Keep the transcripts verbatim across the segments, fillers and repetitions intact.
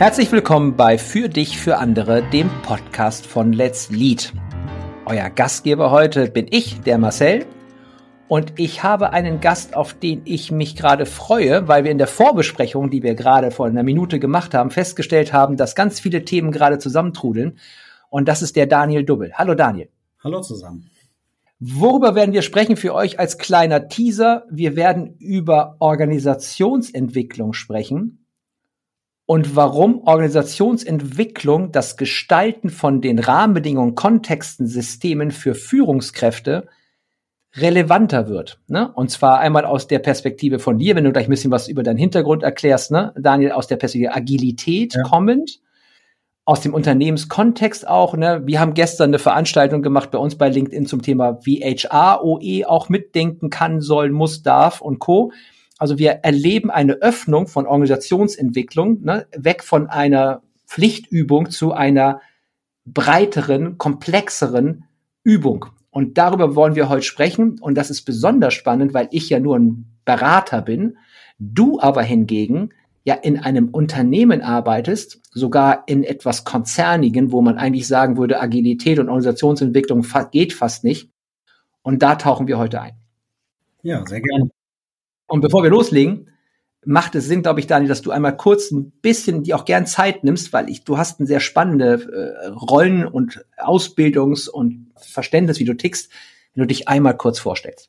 Herzlich willkommen bei Für dich, für andere, dem Podcast von Let's Lead. Euer Gastgeber heute bin ich, der Marcel, und ich habe einen Gast, auf den ich mich gerade freue, weil wir in der Vorbesprechung, die wir gerade vor einer Minute gemacht haben, festgestellt haben, dass ganz viele Themen gerade zusammentrudeln, und das ist der Daniel Dubbel. Hallo Daniel. Hallo zusammen. Worüber werden wir sprechen für euch als kleiner Teaser? Wir werden über Organisationsentwicklung sprechen. Und warum Organisationsentwicklung das Gestalten von den Rahmenbedingungen, Kontexten, Systemen für Führungskräfte relevanter wird. Ne? Und zwar einmal aus der Perspektive von dir, wenn du gleich ein bisschen was über deinen Hintergrund erklärst, ne? Daniel, aus der Perspektive Agilität ja. kommend, aus dem Unternehmenskontext auch. Ne? Wir haben gestern eine Veranstaltung gemacht bei uns bei LinkedIn zum Thema, wie H R, O E auch mitdenken kann, soll, muss, darf und Co. Also wir erleben eine Öffnung von Organisationsentwicklung, ne, weg von einer Pflichtübung zu einer breiteren, komplexeren Übung. Und darüber wollen wir heute sprechen. Und das ist besonders spannend, weil ich ja nur ein Berater bin. Du aber hingegen ja in einem Unternehmen arbeitest, sogar in etwas Konzernigen, wo man eigentlich sagen würde, Agilität und Organisationsentwicklung geht fast nicht. Und da tauchen wir heute ein. Ja, sehr gerne. Und bevor wir loslegen, macht es Sinn, glaube ich, Daniel, dass du einmal kurz ein bisschen dir auch gern Zeit nimmst, weil ich, du hast eine sehr spannende äh, Rollen- und Ausbildungs- und Verständnis, wie du tickst, wenn du dich einmal kurz vorstellst.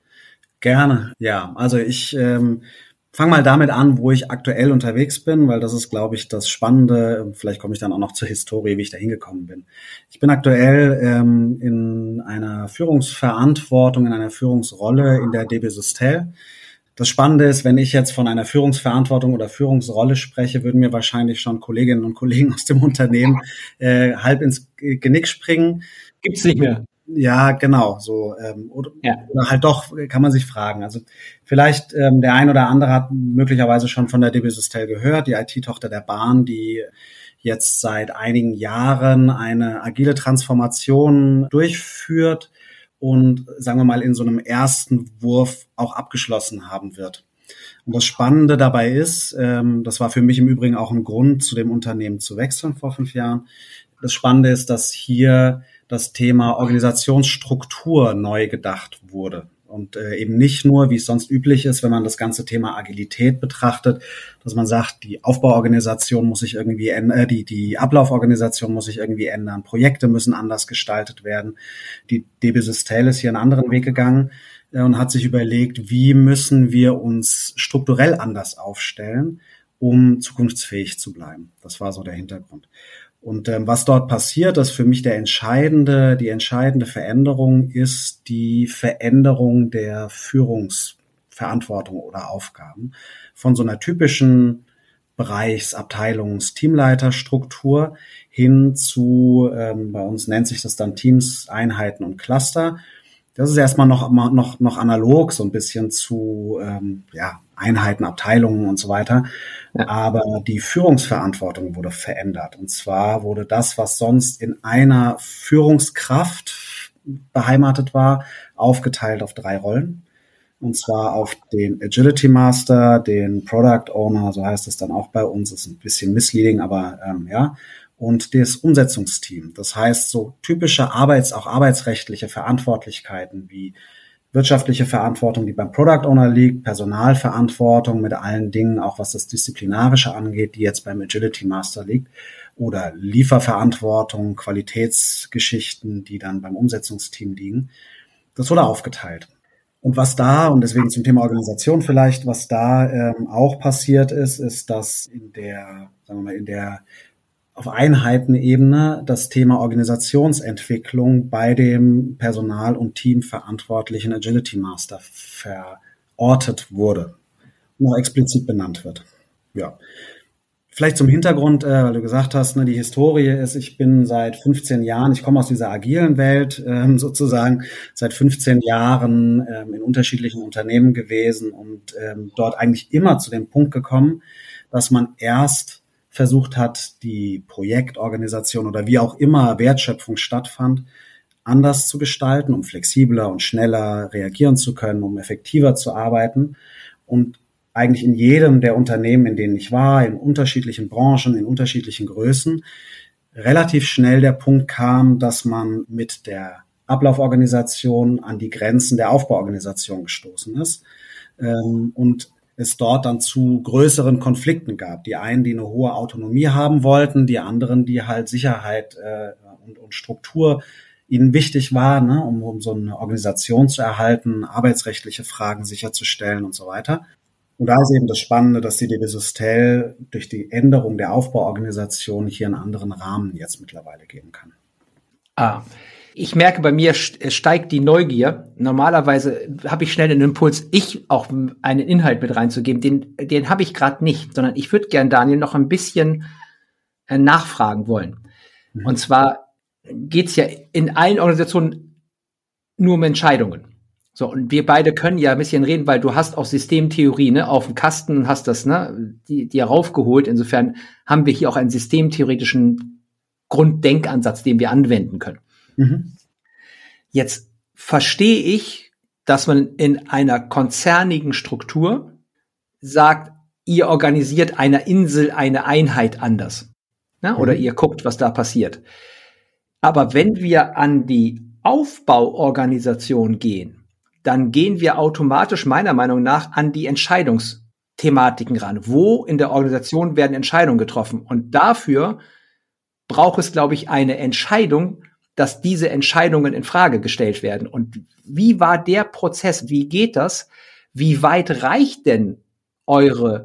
Gerne, ja. Also ich ähm, fange mal damit an, wo ich aktuell unterwegs bin, weil das ist, glaube ich, das Spannende. Vielleicht komme ich dann auch noch zur Historie, wie ich da hingekommen bin. Ich bin aktuell ähm, in einer Führungsverantwortung, in einer Führungsrolle in der D B Systel. Das Spannende ist, wenn ich jetzt von einer Führungsverantwortung oder Führungsrolle spreche, würden mir wahrscheinlich schon Kolleginnen und Kollegen aus dem Unternehmen äh, halb ins Genick springen. Gibt's nicht mehr. Ja, genau, so ähm, oder, ja. oder halt doch, kann man sich fragen. Also vielleicht ähm, der ein oder andere hat möglicherweise schon von der D B Systel gehört, die I T-Tochter der Bahn, die jetzt seit einigen Jahren eine agile Transformation durchführt und, sagen wir mal, in so einem ersten Wurf auch abgeschlossen haben wird. Und das Spannende dabei ist, ähm, das war für mich im Übrigen auch ein Grund, zu dem Unternehmen zu wechseln vor fünf Jahren. Das Spannende ist, dass hier das Thema Organisationsstruktur neu gedacht wurde. Und äh, eben nicht nur, wie es sonst üblich ist, wenn man das ganze Thema Agilität betrachtet, dass man sagt, die Aufbauorganisation muss sich irgendwie ändern, die die Ablauforganisation muss sich irgendwie ändern, Projekte müssen anders gestaltet werden. Die D B Systel ist hier einen anderen Weg gegangen äh, und hat sich überlegt, wie müssen wir uns strukturell anders aufstellen, um zukunftsfähig zu bleiben. Das war so der Hintergrund. Und ähm, was dort passiert, das für mich der entscheidende, die entscheidende Veränderung ist die Veränderung der Führungsverantwortung oder Aufgaben von so einer typischen Bereichs-, Abteilungs-, Teamleiterstruktur hin zu, ähm, bei uns nennt sich das dann Teams, Einheiten und Cluster. Das ist erstmal noch noch noch analog so ein bisschen zu ähm, ja Einheiten, Abteilungen und so weiter. Ja. Aber die Führungsverantwortung wurde verändert. Und zwar wurde das, was sonst in einer Führungskraft beheimatet war, aufgeteilt auf drei Rollen. Und zwar auf den Agility Master, den Product Owner, so heißt es dann auch bei uns. Das ist ein bisschen misleading, aber ähm, ja. Und das Umsetzungsteam. Das heißt, so typische Arbeits-, auch arbeitsrechtliche Verantwortlichkeiten wie wirtschaftliche Verantwortung, die beim Product Owner liegt, Personalverantwortung mit allen Dingen, auch was das Disziplinarische angeht, die jetzt beim Agility Master liegt, oder Lieferverantwortung, Qualitätsgeschichten, die dann beim Umsetzungsteam liegen. Das wurde aufgeteilt. Und was da, und deswegen zum Thema Organisation vielleicht, was da ähm, auch passiert ist, ist, dass in der, sagen wir mal, in der auf Einheitenebene das Thema Organisationsentwicklung bei dem Personal- und Teamverantwortlichen Agility Master verortet wurde und auch explizit benannt wird. Ja. Vielleicht zum Hintergrund, äh, weil du gesagt hast, ne, die Historie ist, ich bin seit fünfzehn Jahren, ich komme aus dieser agilen Welt ähm, sozusagen, seit fünfzehn Jahren ähm, in unterschiedlichen Unternehmen gewesen und ähm, dort eigentlich immer zu dem Punkt gekommen, dass man erst versucht hat, die Projektorganisation oder wie auch immer Wertschöpfung stattfand, anders zu gestalten, um flexibler und schneller reagieren zu können, um effektiver zu arbeiten. Und eigentlich in jedem der Unternehmen, in denen ich war, in unterschiedlichen Branchen, in unterschiedlichen Größen, relativ schnell der Punkt kam, dass man mit der Ablauforganisation an die Grenzen der Aufbauorganisation gestoßen ist ähm, und es dort dann zu größeren Konflikten gab. Die einen, die eine hohe Autonomie haben wollten, die anderen, die halt Sicherheit äh, und, und Struktur ihnen wichtig war, ne, um, um so eine Organisation zu erhalten, arbeitsrechtliche Fragen sicherzustellen und so weiter. Und da ist eben das Spannende, dass die D B Systel durch die Änderung der Aufbauorganisation hier einen anderen Rahmen jetzt mittlerweile geben kann. Ah, ich merke, bei mir steigt die Neugier. Normalerweise habe ich schnell den Impuls, ich auch einen Inhalt mit reinzugeben. Den, den habe ich gerade nicht, sondern ich würde gern, Daniel, noch ein bisschen äh, nachfragen wollen. Mhm. Und zwar geht's ja in allen Organisationen nur um Entscheidungen. So, und wir beide können ja ein bisschen reden, weil du hast auch Systemtheorie, ne, auf dem Kasten und hast das, ne, die, die raufgeholt. Insofern haben wir hier auch einen systemtheoretischen Grunddenkansatz, den wir anwenden können. Mhm. Jetzt verstehe ich, dass man in einer konzernigen Struktur sagt, ihr organisiert einer Insel eine Einheit anders, ne, oder mhm. ihr guckt, was da passiert. Aber wenn wir an die Aufbauorganisation gehen, dann gehen wir automatisch meiner Meinung nach an die Entscheidungsthematiken ran. Wo in der Organisation werden Entscheidungen getroffen? Und dafür braucht es, glaube ich, eine Entscheidung, dass diese Entscheidungen in Frage gestellt werden. Und wie war der Prozess? Wie geht das? Wie weit reicht denn eure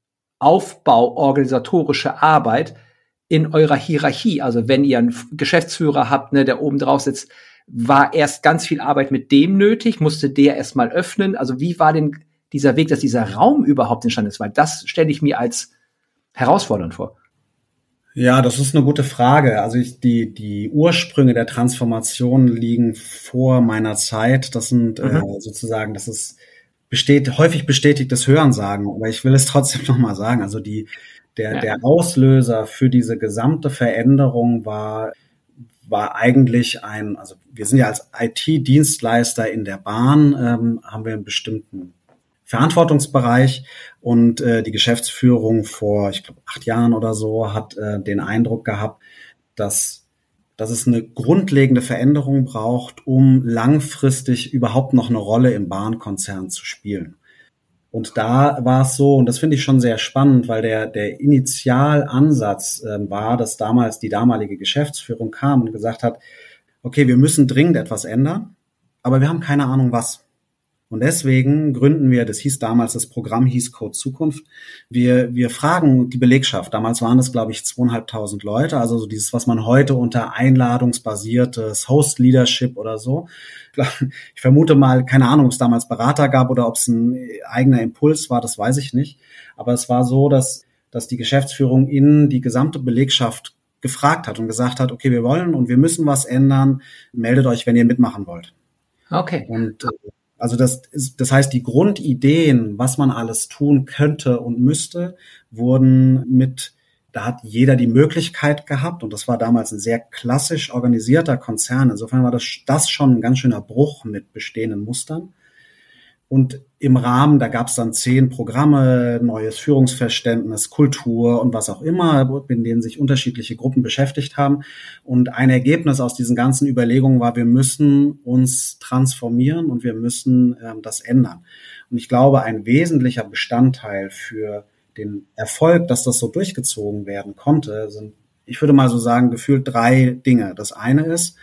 aufbauorganisatorische Arbeit in eurer Hierarchie? Also wenn ihr einen Geschäftsführer habt, ne, der oben drauf sitzt, war erst ganz viel Arbeit mit dem nötig? Musste der erst mal öffnen? Also wie war denn dieser Weg, dass dieser Raum überhaupt entstanden ist? Weil das stelle ich mir als herausfordernd vor. Ja, das ist eine gute Frage. Also ich, die, die Ursprünge der Transformation liegen vor meiner Zeit. Das sind mhm. äh, sozusagen, das ist besteht, häufig bestätigtes Hörensagen. Aber ich will es trotzdem nochmal sagen. Also die, der, ja. der Auslöser für diese gesamte Veränderung war war eigentlich ein, also wir sind ja als I T-Dienstleister in der Bahn, ähm, haben wir einen bestimmten Verantwortungsbereich und äh, die Geschäftsführung vor, ich glaube, acht Jahren oder so hat äh, den Eindruck gehabt, dass, dass es eine grundlegende Veränderung braucht, um langfristig überhaupt noch eine Rolle im Bahnkonzern zu spielen. Und da war es so, und das finde ich schon sehr spannend, weil der der Initialansatz äh, war, dass damals die damalige Geschäftsführung kam und gesagt hat, okay, wir müssen dringend etwas ändern, aber wir haben keine Ahnung was. Und deswegen gründen wir, das hieß damals, das Programm hieß Code Zukunft. Wir wir fragen die Belegschaft. Damals waren es, glaube ich, zweieinhalbtausend Leute. Also so dieses, was man heute unter einladungsbasiertes Host Leadership oder so. Ich vermute mal, keine Ahnung, ob es damals Berater gab oder ob es ein eigener Impuls war. Das weiß ich nicht. Aber es war so, dass dass die Geschäftsführung in die gesamte Belegschaft gefragt hat und gesagt hat, okay, wir wollen und wir müssen was ändern. Meldet euch, wenn ihr mitmachen wollt. Okay. Und Also das ist, das heißt, die Grundideen, was man alles tun könnte und müsste, wurden mit, da hat jeder die Möglichkeit gehabt und das war damals ein sehr klassisch organisierter Konzern. Insofern war das, das schon ein ganz schöner Bruch mit bestehenden Mustern. Und im Rahmen, da gab es dann zehn Programme, neues Führungsverständnis, Kultur und was auch immer, in denen sich unterschiedliche Gruppen beschäftigt haben. Und ein Ergebnis aus diesen ganzen Überlegungen war, wir müssen uns transformieren und wir müssen ähm, das ändern. Und ich glaube, ein wesentlicher Bestandteil für den Erfolg, dass das so durchgezogen werden konnte, sind, ich würde mal so sagen, gefühlt drei Dinge. Das eine ist,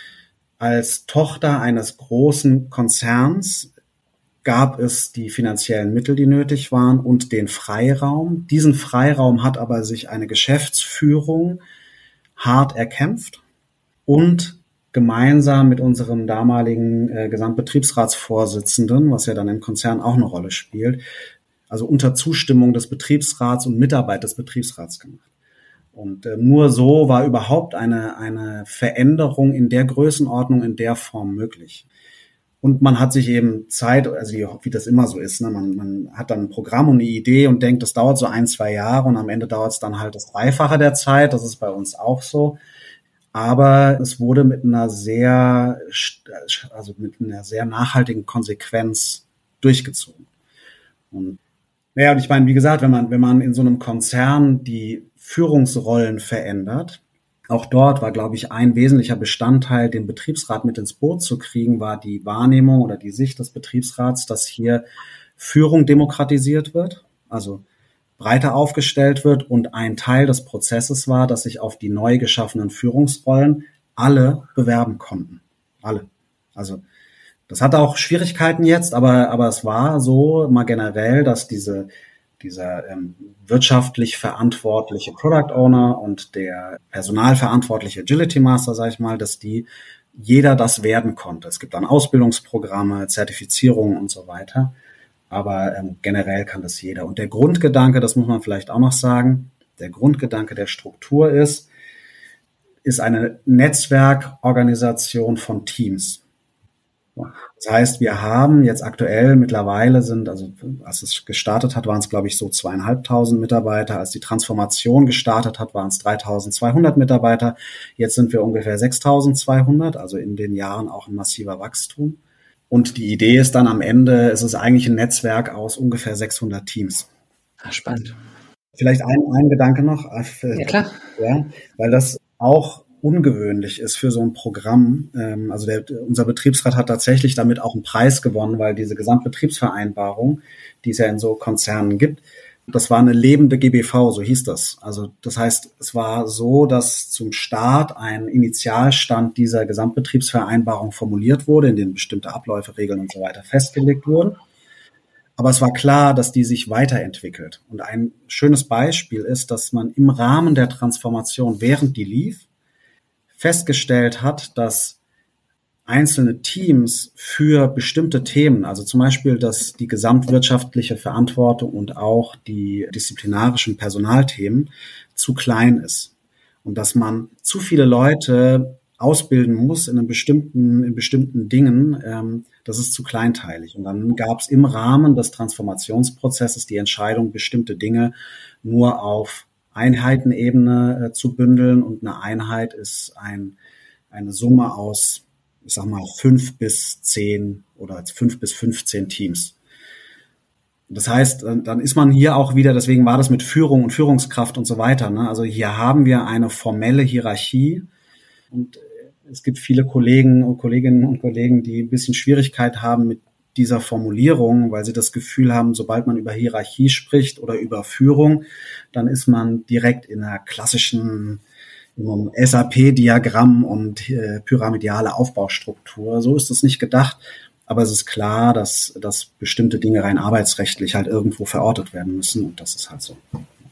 als Tochter eines großen Konzerns gab es die finanziellen Mittel, die nötig waren und den Freiraum. Diesen Freiraum hat aber sich eine Geschäftsführung hart erkämpft und gemeinsam mit unserem damaligen äh, Gesamtbetriebsratsvorsitzenden, was ja dann im Konzern auch eine Rolle spielt, also unter Zustimmung des Betriebsrats und Mitarbeit des Betriebsrats gemacht. Und äh, nur so war überhaupt eine, eine Veränderung in der Größenordnung, in der Form möglich. Und man hat sich eben Zeit, also wie, wie das immer so ist, ne? man, man hat dann ein Programm und eine Idee und denkt, das dauert so ein, zwei Jahre und am Ende dauert es dann halt das Dreifache der Zeit. Das ist bei uns auch so. Aber es wurde mit einer sehr, also mit einer sehr nachhaltigen Konsequenz durchgezogen. Und Naja, und ich meine, wie gesagt, wenn man, wenn man in so einem Konzern die Führungsrollen verändert, auch dort war, glaube ich, ein wesentlicher Bestandteil, den Betriebsrat mit ins Boot zu kriegen, war die Wahrnehmung oder die Sicht des Betriebsrats, dass hier Führung demokratisiert wird, also breiter aufgestellt wird, und ein Teil des Prozesses war, dass sich auf die neu geschaffenen Führungsrollen alle bewerben konnten. Alle. Also das hat auch Schwierigkeiten jetzt, aber aber es war so mal generell, dass diese dieser ähm, wirtschaftlich verantwortliche Product Owner und der personalverantwortliche Agility Master, sage ich mal, dass die jeder das werden konnte. Es gibt dann Ausbildungsprogramme, Zertifizierungen und so weiter, aber ähm, generell kann das jeder. Und der Grundgedanke, das muss man vielleicht auch noch sagen, der Grundgedanke der Struktur ist, ist eine Netzwerkorganisation von Teams. Das heißt, wir haben jetzt aktuell mittlerweile sind, also als es gestartet hat, waren es, glaube ich, so zweieinhalbtausend Mitarbeiter. Als die Transformation gestartet hat, waren es dreitausendzweihundert Mitarbeiter. Jetzt sind wir ungefähr sechstausendzweihundert, also in den Jahren auch ein massiver Wachstum. Und die Idee ist dann am Ende, es ist eigentlich ein Netzwerk aus ungefähr sechshundert Teams. Ach, spannend. Vielleicht ein, ein Gedanke noch. Ja, klar. Ja, weil das auch ungewöhnlich ist für so ein Programm. Also der, unser Betriebsrat hat tatsächlich damit auch einen Preis gewonnen, weil diese Gesamtbetriebsvereinbarung, die es ja in so Konzernen gibt, das war eine lebende G B V, so hieß das. Also das heißt, es war so, dass zum Start ein Initialstand dieser Gesamtbetriebsvereinbarung formuliert wurde, in dem bestimmte Abläufe, Regeln und so weiter festgelegt wurden. Aber es war klar, dass die sich weiterentwickelt. Und ein schönes Beispiel ist, dass man im Rahmen der Transformation, während die lief, festgestellt hat, dass einzelne Teams für bestimmte Themen, also zum Beispiel, dass die gesamtwirtschaftliche Verantwortung und auch die disziplinarischen Personalthemen zu klein ist und dass man zu viele Leute ausbilden muss in einem bestimmten, in bestimmten Dingen, ähm, das ist zu kleinteilig. Und dann gab es im Rahmen des Transformationsprozesses die Entscheidung, bestimmte Dinge nur auf Einheitenebene äh, zu bündeln, und eine Einheit ist ein, eine Summe aus, ich sag mal, fünf bis zehn oder fünf bis fünfzehn Teams. Das heißt, dann ist man hier auch wieder, deswegen war das mit Führung und Führungskraft und so weiter, ne? Also hier haben wir eine formelle Hierarchie, und es gibt viele Kollegen und Kolleginnen und Kollegen, die ein bisschen Schwierigkeit haben mit dieser Formulierung, weil sie das Gefühl haben, sobald man über Hierarchie spricht oder über Führung, dann ist man direkt in einer klassischen S A P-Diagramm und äh, pyramidale Aufbaustruktur. So ist es nicht gedacht, aber es ist klar, dass, dass bestimmte Dinge rein arbeitsrechtlich halt irgendwo verortet werden müssen, und das ist halt so.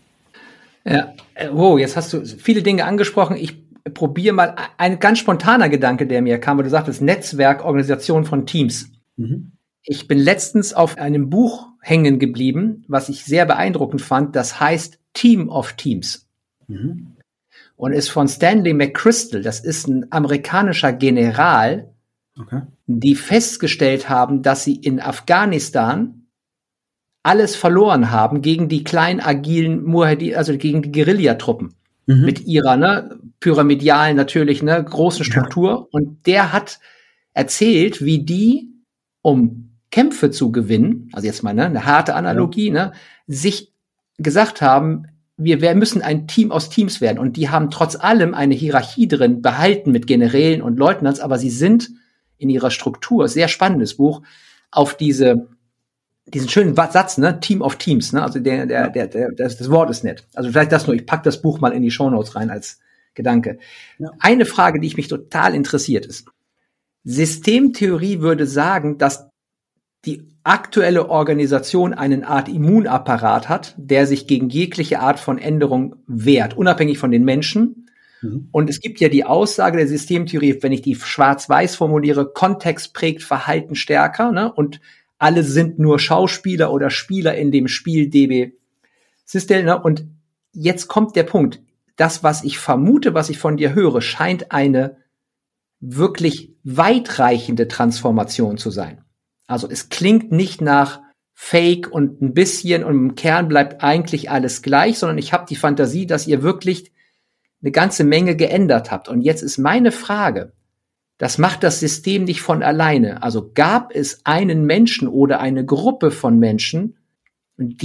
Ja, wow, jetzt hast du viele Dinge angesprochen. Ich probiere mal ein ganz spontaner Gedanke, der mir kam, wo du sagtest, Netzwerk, Organisation von Teams. Mhm. Ich bin letztens auf einem Buch hängen geblieben, was ich sehr beeindruckend fand. Das heißt Team of Teams. Mhm. Und ist von Stanley McChrystal. Das ist ein amerikanischer General, okay, die festgestellt haben, dass sie in Afghanistan alles verloren haben gegen die kleinen, agilen Mujahedin, also gegen die Guerillatruppen. Mhm. Mit ihrer ne, pyramidalen, natürlich ne, großen Struktur. Ja. Und der hat erzählt, wie die, um Kämpfe zu gewinnen, also jetzt mal ne, eine harte Analogie, ja, ne, sich gesagt haben, wir, wir müssen ein Team aus Teams werden. Und die haben trotz allem eine Hierarchie drin behalten mit Generälen und Leutnants, aber sie sind in ihrer Struktur, sehr spannendes Buch, auf diese diesen schönen Satz, ne, Team of Teams, ne, also der, der, der, der das, das Wort ist nett. Also vielleicht das nur, ich pack das Buch mal in die Shownotes rein als Gedanke. Ja. Eine Frage, die ich mich total interessiert, ist, Systemtheorie würde sagen, dass die aktuelle Organisation eine Art Immunapparat hat, der sich gegen jegliche Art von Änderung wehrt, unabhängig von den Menschen. Mhm. Und es gibt ja die Aussage der Systemtheorie, wenn ich die schwarz-weiß formuliere, Kontext prägt Verhalten stärker, ne? Und alle sind nur Schauspieler oder Spieler in dem Spiel D B Systel, ne? Und jetzt kommt der Punkt. Das, was ich vermute, was ich von dir höre, scheint eine wirklich weitreichende Transformation zu sein. Also es klingt nicht nach Fake und ein bisschen und im Kern bleibt eigentlich alles gleich, sondern ich habe die Fantasie, dass ihr wirklich eine ganze Menge geändert habt. Und jetzt ist meine Frage, das macht das System nicht von alleine. Also gab es einen Menschen oder eine Gruppe von Menschen, die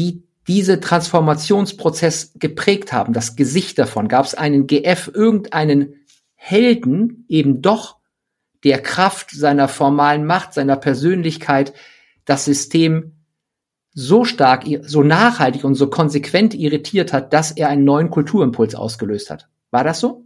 diese Transformationsprozess geprägt haben, das Gesicht davon? Gab es einen G F, irgendeinen Helden, eben doch, der Kraft seiner formalen Macht, seiner Persönlichkeit, das System so stark, so nachhaltig und so konsequent irritiert hat, dass er einen neuen Kulturimpuls ausgelöst hat? War das so?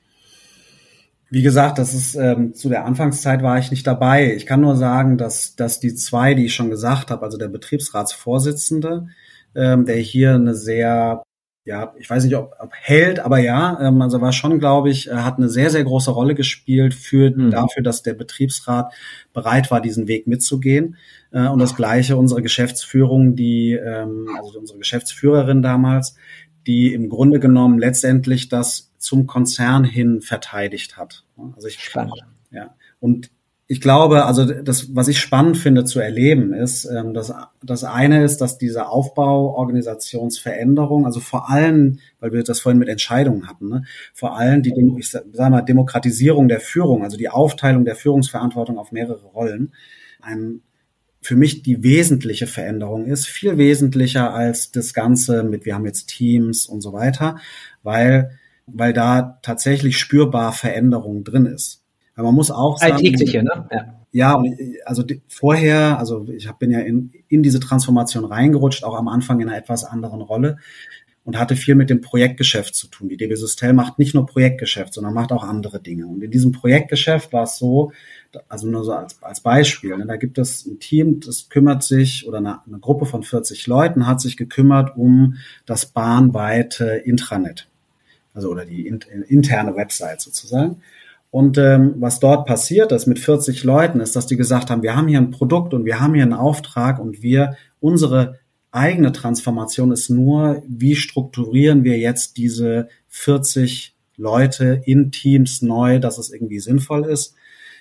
Wie gesagt, das ist ähm, zu der Anfangszeit war ich nicht dabei. Ich kann nur sagen, dass dass die zwei, die ich schon gesagt habe, also der Betriebsratsvorsitzende, ähm, der hier eine sehr, ja, ich weiß nicht, ob, ob Held, aber ja, ähm, also war schon, glaube ich, äh, hat eine sehr, sehr große Rolle gespielt für mhm. dafür, dass der Betriebsrat bereit war, diesen Weg mitzugehen. Äh, und das Gleiche unsere Geschäftsführung, die, ähm, also unsere Geschäftsführerin damals, die im Grunde genommen letztendlich das zum Konzern hin verteidigt hat. Also ich, spannend. Ja. Und ich glaube, also das, was ich spannend finde zu erleben, ist, ähm, dass das eine ist, dass diese Aufbau, Organisationsveränderung, also vor allem, weil wir das vorhin mit Entscheidungen hatten, ne, vor allem die, ich sag mal, Demokratisierung der Führung, also die Aufteilung der Führungsverantwortung auf mehrere Rollen, ein für mich die wesentliche Veränderung ist, viel wesentlicher als das Ganze mit, wir haben jetzt Teams und so weiter, weil, weil da tatsächlich spürbar Veränderung drin ist. Aber man muss auch sagen, alltägliche, ne? Ja. Ja, und also die, vorher, also ich hab, bin ja in, in diese Transformation reingerutscht, auch am Anfang in einer etwas anderen Rolle und hatte viel mit dem Projektgeschäft zu tun. Die D B Systel macht nicht nur Projektgeschäft, sondern macht auch andere Dinge. Und in diesem Projektgeschäft war es so, also nur so als, als Beispiel, ne, da gibt es ein Team, das kümmert sich, oder eine, eine Gruppe von vierzig Leuten hat sich gekümmert um das bahnweite Intranet, also oder die in, interne Website sozusagen. Und ähm, was dort passiert ist mit vierzig Leuten, ist, dass die gesagt haben, wir haben hier ein Produkt und wir haben hier einen Auftrag und wir, unsere eigene Transformation ist nur, wie strukturieren wir jetzt diese vierzig Leute in Teams neu, dass es irgendwie sinnvoll ist.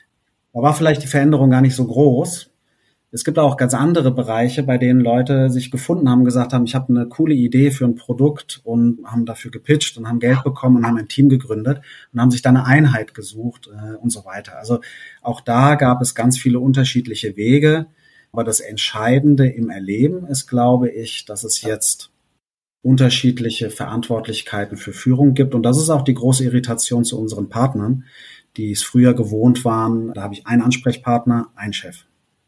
Da war vielleicht die Veränderung gar nicht so groß. Es gibt auch ganz andere Bereiche, bei denen Leute sich gefunden haben, gesagt haben, ich habe eine coole Idee für ein Produkt und haben dafür gepitcht und haben Geld bekommen und haben ein Team gegründet und haben sich dann eine Einheit gesucht äh, und so weiter. Also auch da gab es ganz viele unterschiedliche Wege. Aber das Entscheidende im Erleben ist, glaube ich, dass es jetzt unterschiedliche Verantwortlichkeiten für Führung gibt. Und das ist auch die große Irritation zu unseren Partnern, die es früher gewohnt waren. Da habe ich einen Ansprechpartner, einen Chef.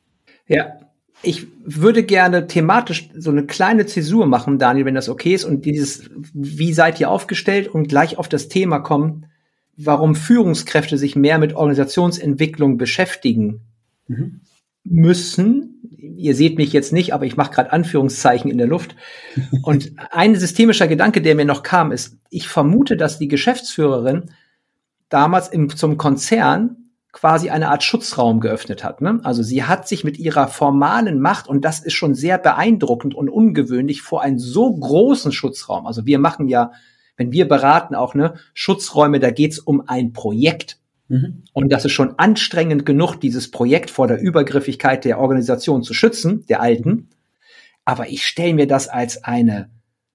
Ja, ich würde gerne thematisch so eine kleine Zäsur machen, Daniel, wenn das okay ist, und dieses, wie seid ihr aufgestellt, und gleich auf das Thema kommen, warum Führungskräfte sich mehr mit Organisationsentwicklung beschäftigen mhm. müssen. Ihr seht mich jetzt nicht, aber ich mache gerade Anführungszeichen in der Luft. Und ein systemischer Gedanke, der mir noch kam, ist, ich vermute, dass die Geschäftsführerin damals im, zum Konzern quasi eine Art Schutzraum geöffnet hat. Ne? Also sie hat sich mit ihrer formalen Macht, und das ist schon sehr beeindruckend und ungewöhnlich, vor einen so großen Schutzraum. Also wir machen ja, wenn wir beraten, auch ne Schutzräume, da geht's um ein Projekt. Mhm. Und das ist schon anstrengend genug, dieses Projekt vor der Übergriffigkeit der Organisation zu schützen, der alten. Aber ich stelle mir das als eine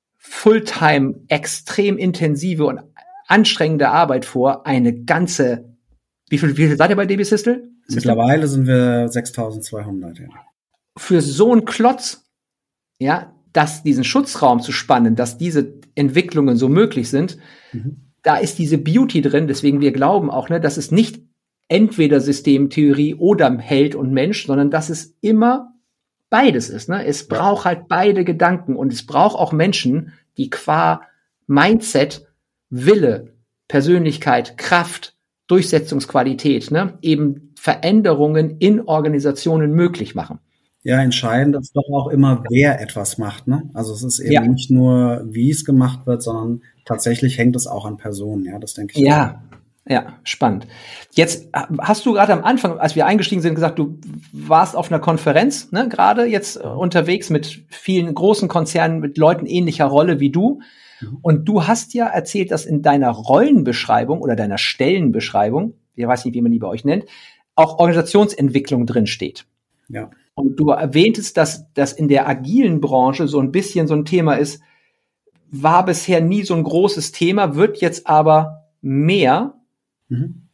Fulltime, extrem intensive und anstrengende Arbeit vor, eine ganze. Wie viel, wie viel seid ihr bei D B Systel? Mittlerweile sind wir sechstausendzweihundert. Ja. Für so einen Klotz, ja, dass diesen Schutzraum zu spannen, dass diese Entwicklungen so möglich sind, mhm. da ist diese Beauty drin. Deswegen wir glauben auch, ne, dass es nicht entweder Systemtheorie oder Held und Mensch, sondern dass es immer beides ist. Ne? Es braucht halt beide Gedanken, und es braucht auch Menschen, die qua Mindset, Wille, Persönlichkeit, Kraft, Durchsetzungsqualität, ne, eben Veränderungen in Organisationen möglich machen. Ja, entscheidend ist doch auch immer, wer etwas macht, ne? Also es ist eben ja. nicht nur, wie es gemacht wird, sondern tatsächlich hängt es auch an Personen, ja, das denke ich. Ja, auch. Ja, spannend. Jetzt hast du gerade am Anfang, als wir eingestiegen sind, gesagt, du warst auf einer Konferenz, ne, gerade jetzt äh, unterwegs mit vielen großen Konzernen, mit Leuten ähnlicher Rolle wie du. Und du hast ja erzählt, dass in deiner Rollenbeschreibung oder deiner Stellenbeschreibung, ich weiß nicht, wie man die bei euch nennt, auch Organisationsentwicklung drin steht. Ja. Und du erwähntest, dass das in der agilen Branche so ein bisschen so ein Thema ist, war bisher nie so ein großes Thema, wird jetzt aber mehr. Mhm.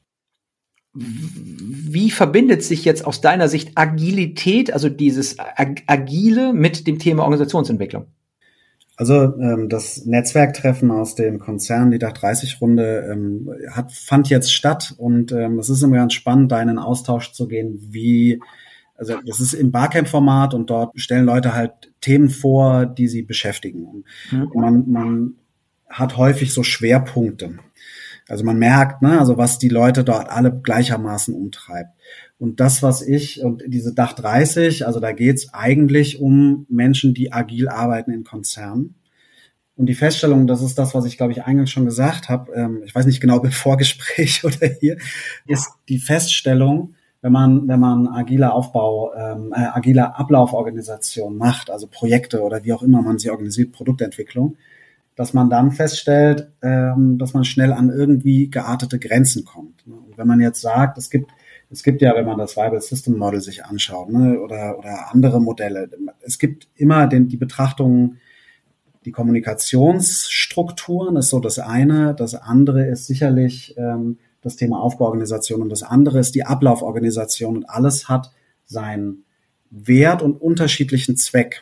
Wie verbindet sich jetzt aus deiner Sicht Agilität, also dieses Ag- Agile, mit dem Thema Organisationsentwicklung? Also ähm, das Netzwerktreffen aus dem Konzern, die D A C dreißig Runde, ähm, hat fand jetzt statt und ähm, es ist immer ganz spannend, da in einen Austausch zu gehen, wie also das ist im Barcamp-Format und dort stellen Leute halt Themen vor, die sie beschäftigen. Und Mhm. man, man hat häufig so Schwerpunkte. Also man merkt, ne, also was die Leute dort alle gleichermaßen umtreibt. Und das, was ich, und diese D A C dreißig, also da geht's eigentlich um Menschen, die agil arbeiten in Konzernen. Und die Feststellung, das ist das, was ich, glaube ich, eingangs schon gesagt habe, ähm, ich weiß nicht genau, im Vorgespräch oder hier, ist die Feststellung, wenn man, wenn man agile Aufbau, ähm, äh, agile Ablauforganisation macht, also Projekte oder wie auch immer man sie organisiert, Produktentwicklung, dass man dann feststellt, ähm, dass man schnell an irgendwie geartete Grenzen kommt. Und wenn man jetzt sagt, es gibt, es gibt ja, wenn man das Viable System Model sich anschaut, ne, oder, oder andere Modelle, es gibt immer den, die Betrachtung, die Kommunikationsstrukturen ist so das eine, das andere ist sicherlich ähm, das Thema Aufbauorganisation und das andere ist die Ablauforganisation und alles hat seinen Wert und unterschiedlichen Zweck.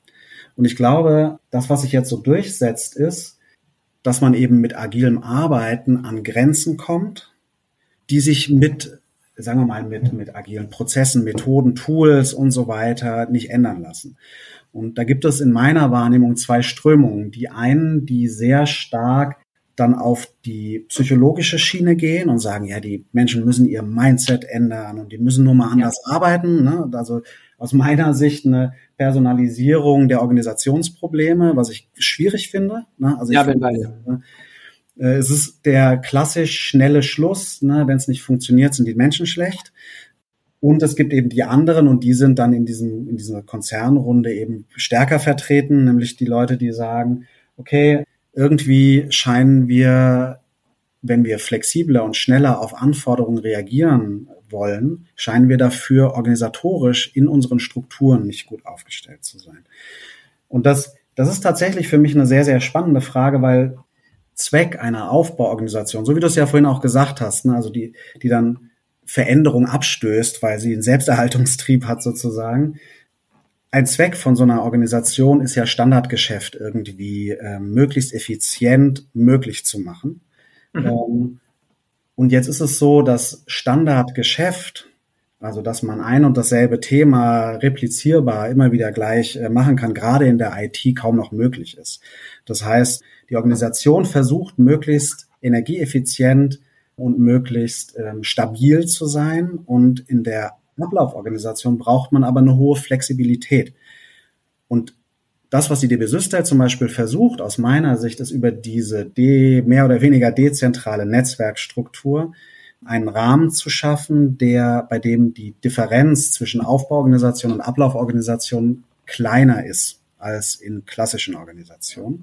Und ich glaube, das, was sich jetzt so durchsetzt, ist, dass man eben mit agilem Arbeiten an Grenzen kommt, die sich mit, sagen wir mal, mit, mit agilen Prozessen, Methoden, Tools und so weiter nicht ändern lassen. Und da gibt es in meiner Wahrnehmung zwei Strömungen. Die einen, die sehr stark dann auf die psychologische Schiene gehen und sagen, ja, die Menschen müssen ihr Mindset ändern und die müssen nur mal anders ja. arbeiten. Ne? Also aus meiner Sicht eine Personalisierung der Organisationsprobleme, was ich schwierig finde. Ne? Also ja, ich bin finde, bei dir. Äh, es ist der klassisch schnelle Schluss. Ne? Wenn es nicht funktioniert, sind die Menschen schlecht. Und es gibt eben die anderen und die sind dann in diesem, in dieser Konzernrunde eben stärker vertreten, nämlich die Leute, die sagen, okay, irgendwie scheinen wir, wenn wir flexibler und schneller auf Anforderungen reagieren wollen, scheinen wir dafür organisatorisch in unseren Strukturen nicht gut aufgestellt zu sein. Und das, das ist tatsächlich für mich eine sehr, sehr spannende Frage, weil Zweck einer Aufbauorganisation, so wie du es ja vorhin auch gesagt hast, ne, also die, die dann Veränderung abstößt, weil sie einen Selbsterhaltungstrieb hat sozusagen. Ein Zweck von so einer Organisation ist ja Standardgeschäft irgendwie äh, möglichst effizient möglich zu machen. Mhm. Ähm, und jetzt ist es so, dass Standardgeschäft, also dass man ein und dasselbe Thema replizierbar immer wieder gleich äh, machen kann, gerade in der I T kaum noch möglich ist. Das heißt, die Organisation versucht möglichst energieeffizient und möglichst ähm, stabil zu sein. Und in der Ablauforganisation braucht man aber eine hohe Flexibilität. Und das, was die D B Systel zum Beispiel versucht, aus meiner Sicht, ist über diese de, mehr oder weniger dezentrale Netzwerkstruktur einen Rahmen zu schaffen, der, bei dem die Differenz zwischen Aufbauorganisation und Ablauforganisation kleiner ist als in klassischen Organisationen.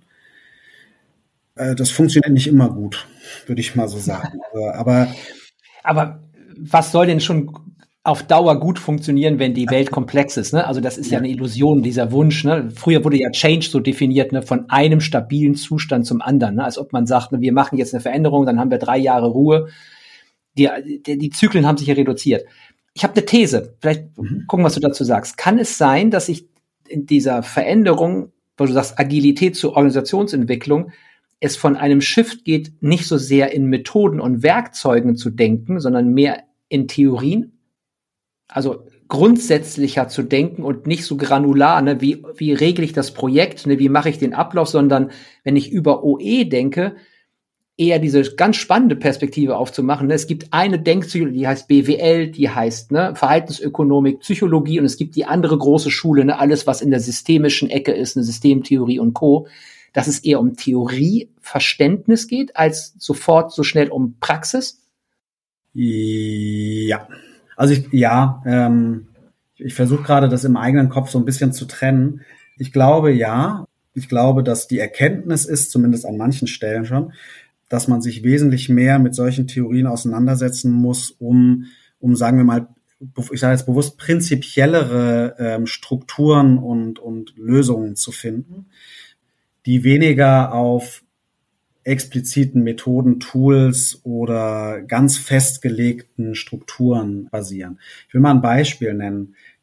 Das funktioniert nicht immer gut, würde ich mal so sagen. Aber, aber was soll denn schon auf Dauer gut funktionieren, wenn die Welt komplex ist? Ne? Also das ist ja. ja eine Illusion, dieser Wunsch. Ne? Früher wurde ja Change so definiert, ne? Von einem stabilen Zustand zum anderen. Ne? Als ob man sagt, ne, wir machen jetzt eine Veränderung, dann haben wir drei Jahre Ruhe. Die, die, die Zyklen haben sich ja reduziert. Ich habe eine These. Vielleicht mhm. gucken, was du dazu sagst. Kann es sein, dass sich in dieser Veränderung, wo du sagst, Agilität zur Organisationsentwicklung, es von einem Shift geht, nicht so sehr in Methoden und Werkzeugen zu denken, sondern mehr in Theorien? Also grundsätzlicher zu denken und nicht so granular, ne, wie, wie regle ich das Projekt, ne, wie mache ich den Ablauf, sondern wenn ich über O E denke, eher diese ganz spannende Perspektive aufzumachen. Ne? Es gibt eine Denkpsychologie, die heißt B W L, die heißt ne, Verhaltensökonomik, Psychologie und es gibt die andere große Schule, ne, alles, was in der systemischen Ecke ist, eine Systemtheorie und Co., dass es eher um Theorieverständnis geht, als sofort so schnell um Praxis? Ja, also ich, ja, ähm, ich versuche gerade das im eigenen Kopf so ein bisschen zu trennen. Ich glaube, ja, ich glaube, dass die Erkenntnis ist, zumindest an manchen Stellen schon, dass man sich wesentlich mehr mit solchen Theorien auseinandersetzen muss, um, um sagen wir mal, ich sage jetzt bewusst, prinzipiellere ähm, Strukturen und, und Lösungen zu finden, die weniger auf expliziten Methoden, Tools oder ganz festgelegten Strukturen basieren. Ich will mal ein Beispiel nennen.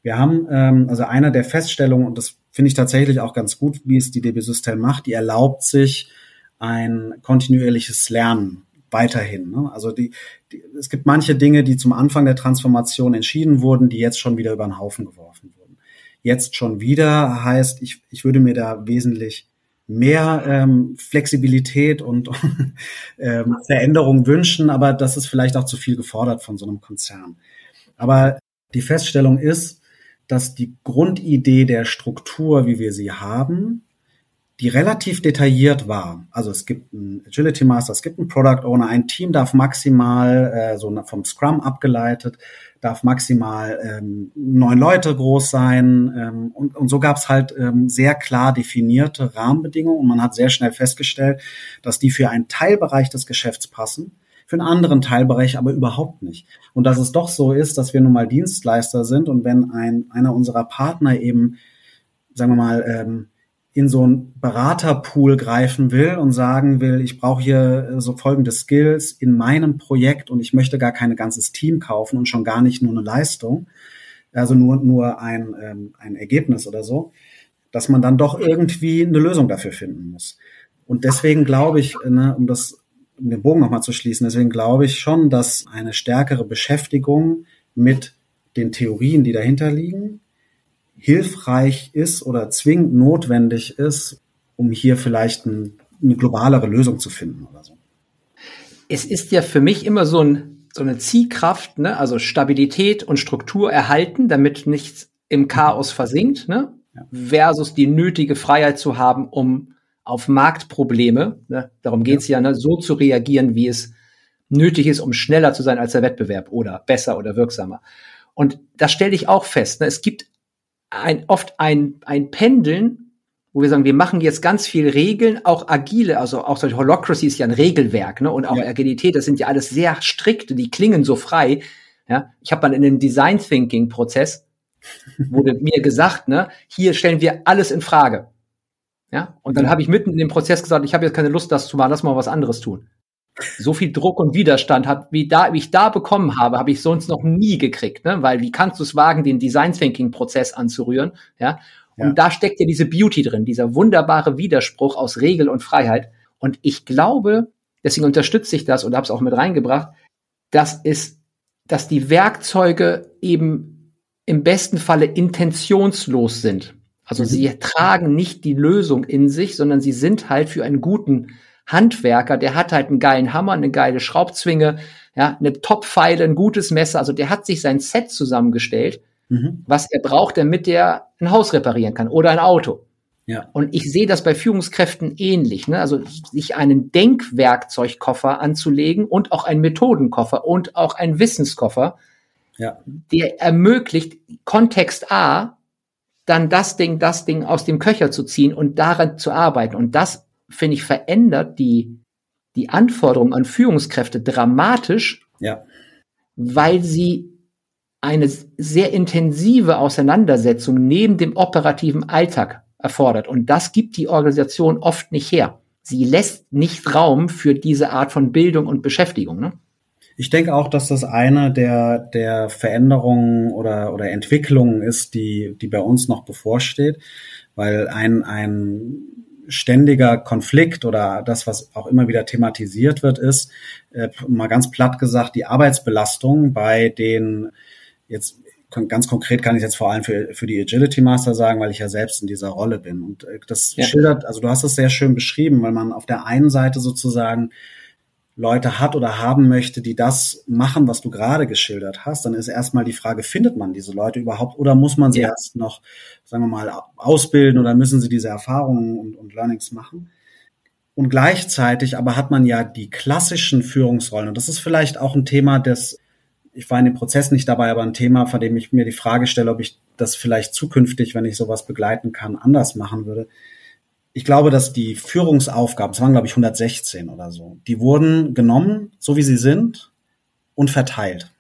Wir haben, ähm, also eine der Feststellungen, und das finde ich tatsächlich auch ganz gut, wie es die D B Systel macht, die erlaubt sich ein kontinuierliches Lernen weiterhin. Ne? Also die, die, es gibt manche Dinge, die zum Anfang der Transformation entschieden wurden, die jetzt schon wieder über den Haufen geworfen wurden. Jetzt schon wieder heißt, ich, ich würde mir da wesentlich mehr ähm, Flexibilität und ähm, Veränderung wünschen, aber das ist vielleicht auch zu viel gefordert von so einem Konzern. Aber die Feststellung ist, dass die Grundidee der Struktur, wie wir sie haben, die relativ detailliert war. Also es gibt einen Agility Master, es gibt einen Product Owner, ein Team darf maximal, äh, so vom Scrum abgeleitet, darf maximal ähm, neun Leute groß sein. Ähm, und, und so gab es halt ähm, sehr klar definierte Rahmenbedingungen und man hat sehr schnell festgestellt, dass die für einen Teilbereich des Geschäfts passen, für einen anderen Teilbereich aber überhaupt nicht. Und dass es doch so ist, dass wir nun mal Dienstleister sind und wenn ein einer unserer Partner eben, sagen wir mal, ähm, in so einen Beraterpool greifen will und sagen will, ich brauche hier so folgende Skills in meinem Projekt und ich möchte gar kein ganzes Team kaufen und schon gar nicht nur eine Leistung, also nur nur ein ähm, ein Ergebnis oder so, dass man dann doch irgendwie eine Lösung dafür finden muss. Und deswegen glaube ich, ne, um das um den Bogen nochmal zu schließen, deswegen glaube ich schon, dass eine stärkere Beschäftigung mit den Theorien, die dahinter liegen, hilfreich ist oder zwingend notwendig ist, um hier vielleicht ein, eine globalere Lösung zu finden oder so. Es ist ja für mich immer so, ein, so eine Zielkraft, ne? Also Stabilität und Struktur erhalten, damit nichts im Chaos versinkt, ne? Ja. Versus die nötige Freiheit zu haben, um auf Marktprobleme, ne? Darum geht's ja, ja ne? So zu reagieren, wie es nötig ist, um schneller zu sein als der Wettbewerb oder besser oder wirksamer. Und das stelle ich auch fest. Ne? Es gibt ein, oft ein, ein Pendeln, wo wir sagen, wir machen jetzt ganz viel Regeln, auch agile, also auch solche Holacracy ist ja ein Regelwerk, ne, und auch ja. Agilität, das sind ja alles sehr strikte, die klingen so frei, ja. Ich habe mal in einem Design Thinking Prozess, wurde mir gesagt, ne, hier stellen wir alles in Frage, ja, und dann ja. habe ich mitten in dem Prozess gesagt, ich habe jetzt keine Lust, das zu machen, lass mal was anderes tun. So viel Druck und Widerstand hat, wie da, wie ich da bekommen habe, habe ich sonst noch nie gekriegt, ne? Weil wie kannst du es wagen, den Design Thinking Prozess anzurühren, ja? Und ja. da steckt ja diese Beauty drin, dieser wunderbare Widerspruch aus Regel und Freiheit. Und ich glaube, deswegen unterstütze ich das und habe es auch mit reingebracht, dass es, dass die Werkzeuge eben im besten Falle intentionslos sind. Also mhm. sie tragen nicht die Lösung in sich, sondern sie sind halt für einen guten Handwerker, der hat halt einen geilen Hammer, eine geile Schraubzwinge, ja, eine Top-Feile, ein gutes Messer. Also der hat sich sein Set zusammengestellt, mhm. was er braucht, damit er ein Haus reparieren kann oder ein Auto. Ja. Und ich sehe das bei Führungskräften ähnlich, ne? Also sich einen Denkwerkzeugkoffer anzulegen und auch einen Methodenkoffer und auch einen Wissenskoffer, ja. der ermöglicht, Kontext A, dann das Ding, das Ding aus dem Köcher zu ziehen und daran zu arbeiten. Und das, finde ich, verändert die, die Anforderungen an Führungskräfte dramatisch, ja. weil sie eine sehr intensive Auseinandersetzung neben dem operativen Alltag erfordert. Und das gibt die Organisation oft nicht her. Sie lässt nicht Raum für diese Art von Bildung und Beschäftigung, ne? Ich denke auch, dass das eine der, der Veränderungen oder, oder Entwicklungen ist, die, die bei uns noch bevorsteht, weil ein, ein ständiger Konflikt oder das, was auch immer wieder thematisiert wird, ist, äh, mal ganz platt gesagt, die Arbeitsbelastung bei den, jetzt ganz konkret kann ich jetzt vor allem für, für die Agility Master sagen, weil ich ja selbst in dieser Rolle bin. Und äh, das ja. schildert, also du hast es sehr schön beschrieben, weil man auf der einen Seite sozusagen Leute hat oder haben möchte, die das machen, was du gerade geschildert hast, dann ist erstmal die Frage, findet man diese Leute überhaupt oder muss man sie ja. erst noch, sagen wir mal, ausbilden oder müssen sie diese Erfahrungen und, und Learnings machen? Und gleichzeitig aber hat man ja die klassischen Führungsrollen und das ist vielleicht auch ein Thema des, ich war in dem Prozess nicht dabei, aber ein Thema, von dem ich mir die Frage stelle, ob ich das vielleicht zukünftig, wenn ich sowas begleiten kann, anders machen würde. Ich glaube, dass die Führungsaufgaben, es waren glaube ich hundertsechzehn oder so, die wurden genommen, so wie sie sind, und verteilt.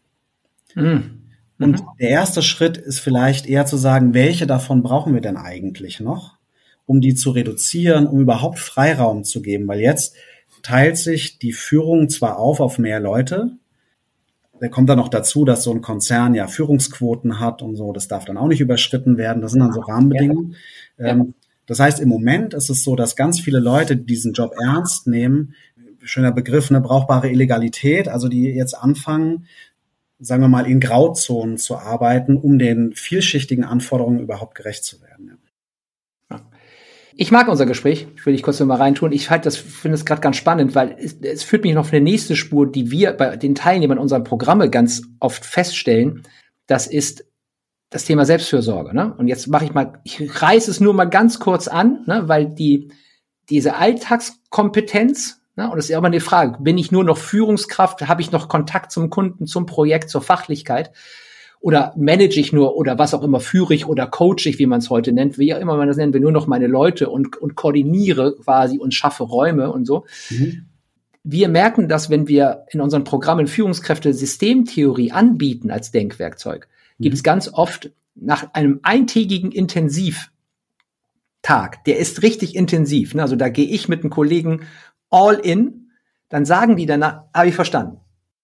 Mhm. Und der erste Schritt ist vielleicht eher zu sagen, welche davon brauchen wir denn eigentlich noch, um die zu reduzieren, um überhaupt Freiraum zu geben, weil jetzt teilt sich die Führung zwar auf auf mehr Leute, der kommt dann noch dazu, dass so ein Konzern ja Führungsquoten hat und so. Das darf dann auch nicht überschritten werden. Das sind dann so Rahmenbedingungen. Ja. Ähm, das heißt, im Moment ist es so, dass ganz viele Leute, die diesen Job ernst nehmen, schöner Begriff, eine brauchbare Illegalität, also die jetzt anfangen, sagen wir mal, in Grauzonen zu arbeiten, um den vielschichtigen Anforderungen überhaupt gerecht zu werden. Ja. Ich mag unser Gespräch, ich will dich kurz noch mal reintun. Ich halt das, finde es gerade ganz spannend, weil es, es führt mich noch auf eine nächste Spur, die wir bei den Teilnehmern unserer Programme ganz oft feststellen. Das ist das Thema Selbstfürsorge. Ne? Und jetzt mache ich mal, ich reiße es nur mal ganz kurz an, ne? Weil die diese Alltagskompetenz, ne? Und das ist ja immer eine Frage, bin ich nur noch Führungskraft, habe ich noch Kontakt zum Kunden, zum Projekt, zur Fachlichkeit? Oder manage ich nur oder was auch immer, führe ich oder coache ich, wie man es heute nennt, wie auch immer man das nennt, wir nur noch meine Leute und, und koordiniere quasi und schaffe Räume und so. Mhm. Wir merken, dass wenn wir in unseren Programmen Führungskräfte Systemtheorie anbieten als Denkwerkzeug, mhm. gibt es ganz oft nach einem eintägigen Intensivtag, der ist richtig intensiv, ne? Also da gehe ich mit einem Kollegen all in, dann sagen die danach, habe ich verstanden.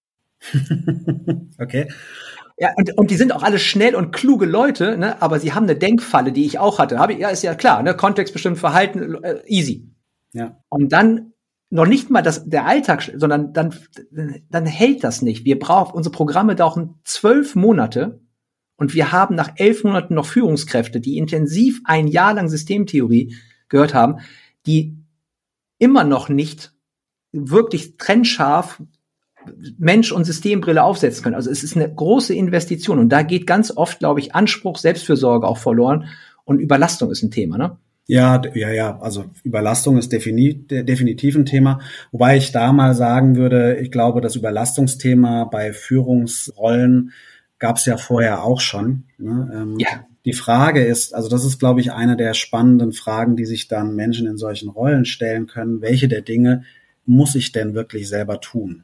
Okay. Ja, und, und die sind auch alle schnell und kluge Leute, ne, aber sie haben eine Denkfalle, die ich auch hatte. Habe ich, ja, ist ja klar, ne, kontextbestimmt Verhalten, äh, easy. Ja. Und dann noch nicht mal das, der Alltag, sondern dann, dann hält das nicht. Wir brauchen, unsere Programme dauern zwölf Monate und wir haben nach elf Monaten noch Führungskräfte, die intensiv ein Jahr lang Systemtheorie gehört haben, die immer noch nicht wirklich trennscharf Mensch- und Systembrille aufsetzen können. Also es ist eine große Investition und da geht ganz oft, glaube ich, Anspruch, Selbstfürsorge auch verloren und Überlastung ist ein Thema, ne? Ja, ja, ja, also Überlastung ist defini- definitiv ein Thema, wobei ich da mal sagen würde, ich glaube, das Überlastungsthema bei Führungsrollen gab es ja vorher auch schon. Ne? Ähm, ja. Die Frage ist, also das ist, glaube ich, eine der spannenden Fragen, die sich dann Menschen in solchen Rollen stellen können. Welche der Dinge muss ich denn wirklich selber tun?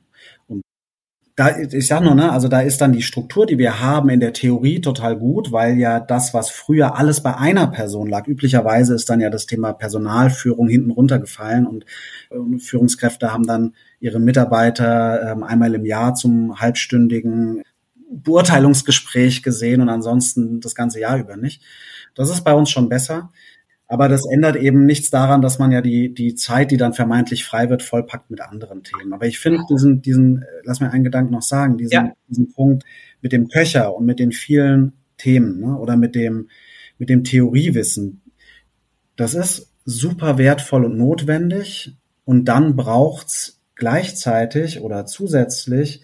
Da, ich sag nur, ne, also da ist dann die Struktur, die wir haben in der Theorie total gut, weil ja das, was früher alles bei einer Person lag, üblicherweise ist dann ja das Thema Personalführung hinten runtergefallen und äh, Führungskräfte haben dann ihre Mitarbeiter ähm, einmal im Jahr zum halbstündigen Beurteilungsgespräch gesehen und ansonsten das ganze Jahr über nicht. Das ist bei uns schon besser. Aber das ändert eben nichts daran, dass man ja die die Zeit, die dann vermeintlich frei wird, vollpackt mit anderen Themen. Aber ich finde diesen, diesen, lass mir einen Gedanken noch sagen, diesen, ja. diesen Punkt mit dem Köcher und mit den vielen Themen, ne, oder mit dem, mit dem Theoriewissen, das ist super wertvoll und notwendig. Und dann braucht's gleichzeitig oder zusätzlich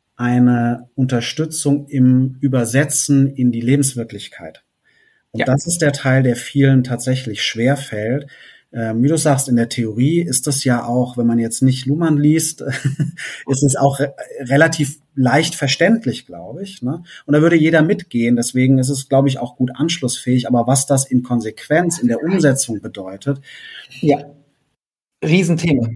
eine Unterstützung im Übersetzen in die Lebenswirklichkeit. Und ja. das ist der Teil, der vielen tatsächlich schwer fällt. Ähm, wie du sagst, in der Theorie ist das ja auch, wenn man jetzt nicht Luhmann liest, ist es auch re- relativ leicht verständlich, glaube ich. Ne? Und da würde jeder mitgehen. Deswegen ist es, glaube ich, auch gut anschlussfähig. Aber was das in Konsequenz in der Umsetzung bedeutet. Ja, Riesenthema.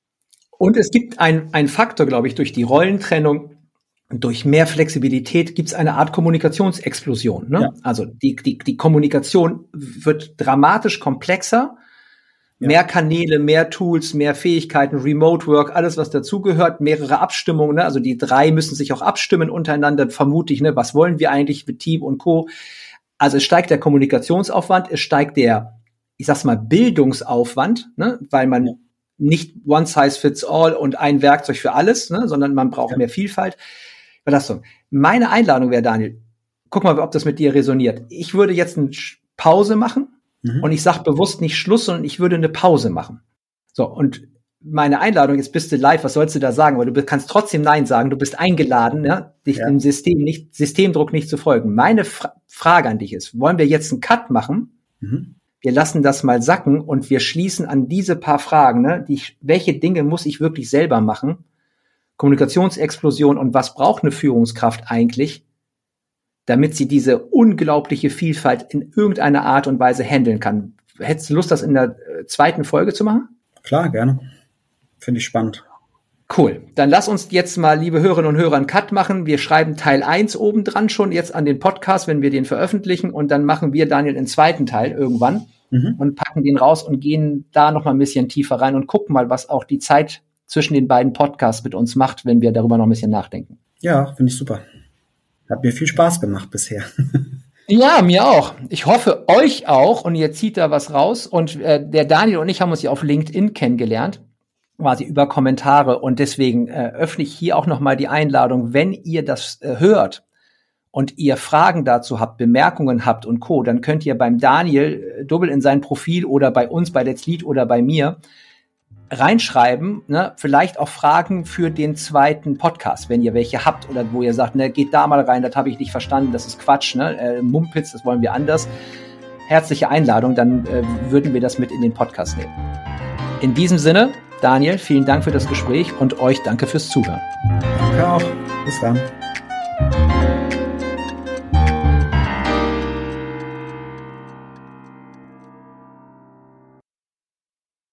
Und es gibt ein, ein Faktor, glaube ich, durch die Rollentrennung, durch mehr Flexibilität gibt es eine Art Kommunikationsexplosion. Ne? Ja. Also die, die, die Kommunikation wird dramatisch komplexer. Ja. Mehr Kanäle, mehr Tools, mehr Fähigkeiten, Remote Work, alles, was dazugehört, mehrere Abstimmungen. Ne? Also die drei müssen sich auch abstimmen untereinander, vermute ich. Ne? Was wollen wir eigentlich mit Team und Co.? Also es steigt der Kommunikationsaufwand, es steigt der, ich sag's mal, Bildungsaufwand, ne? Weil man ja. nicht one size fits all und ein Werkzeug für alles, ne? Sondern man braucht ja. mehr Vielfalt. Belastung. Meine Einladung wäre, Daniel, guck mal, ob das mit dir resoniert. Ich würde jetzt eine Pause machen mhm. und ich sage bewusst nicht Schluss, sondern ich würde eine Pause machen. So, und meine Einladung, jetzt bist du live, was sollst du da sagen? Weil du kannst trotzdem Nein sagen, du bist eingeladen, ne? dich ja. dem System nicht, Systemdruck nicht zu folgen. Meine Fra- Frage an dich ist, wollen wir jetzt einen Cut machen? Mhm. Wir lassen das mal sacken und wir schließen an diese paar Fragen, ne? Die, welche Dinge muss ich wirklich selber machen? Kommunikationsexplosion und was braucht eine Führungskraft eigentlich, damit sie diese unglaubliche Vielfalt in irgendeiner Art und Weise handeln kann. Hättest du Lust, das in der zweiten Folge zu machen? Klar, gerne. Finde ich spannend. Cool. Dann lass uns jetzt mal, liebe Hörerinnen und Hörer, einen Cut machen. Wir schreiben Teil eins oben dran schon jetzt an den Podcast, wenn wir den veröffentlichen. Und dann machen wir, Daniel, den zweiten Teil irgendwann mhm. und packen den raus und gehen da noch mal ein bisschen tiefer rein und gucken mal, was auch die Zeit zwischen den beiden Podcasts mit uns macht, wenn wir darüber noch ein bisschen nachdenken. Ja, finde ich super. Hat mir viel Spaß gemacht bisher. Ja, mir auch. Ich hoffe, euch auch. Und ihr zieht da was raus. Und äh, der Daniel und ich haben uns ja auf LinkedIn kennengelernt, quasi über Kommentare. Und deswegen äh, öffne ich hier auch nochmal die Einladung, wenn ihr das äh, hört und ihr Fragen dazu habt, Bemerkungen habt und Co., dann könnt ihr beim Daniel äh, doppelt in sein Profil oder bei uns, bei Let's Lead oder bei mir reinschreiben, ne, vielleicht auch Fragen für den zweiten Podcast, wenn ihr welche habt oder wo ihr sagt, ne, geht da mal rein, das habe ich nicht verstanden, das ist Quatsch, ne, äh, Mumpitz, das wollen wir anders. Herzliche Einladung, dann äh, würden wir das mit in den Podcast nehmen. In diesem Sinne, Daniel, vielen Dank für das Gespräch und euch danke fürs Zuhören. Danke auch. Bis dann.